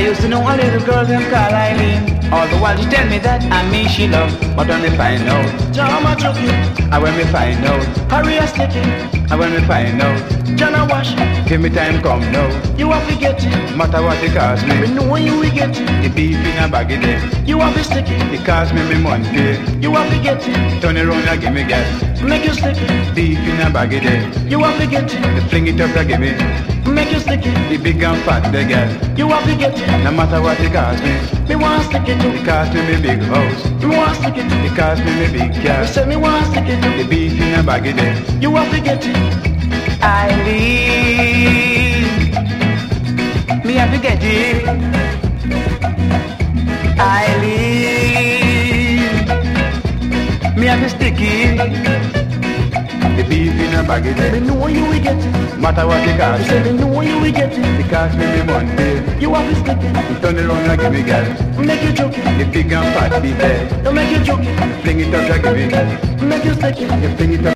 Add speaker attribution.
Speaker 1: used to know a little girl named called Eileen. All the while she tell me that I me she love. But when me find out, Jama Chucky. And when me find out, Harry a sticky. And when me find out, Jana Wash. Give me time come now. You have to get it. Matter what it cost me. We know when you will get it. The beef in a baggy there. You have to stick it. It cost me money pay. You have to get it. Turn it around and give me gas. Make you stick it. Beef in a baggy there. You have to get it. The fling it up and give me. Make you stick it. The big and fat the gal. You have to get it. No matter what it cost me. Me want to stick it to. It cost me big house. Me want to stick it to. It cost me big car. You said me want to stick it to. The beef in a baggy there. You have to get it. Eileen, me have to get it. Eileen, me have to stick it. The beef in a baggy there. Me know you will get it. Matter what it cost. Me know you will get it. It cost me money pay. You have to stick it. Turn it around and give me gal. Make you joke it. The big and fat beef there. Don't make you joke it. Fling it up and give me. Make you stick it. You fling it up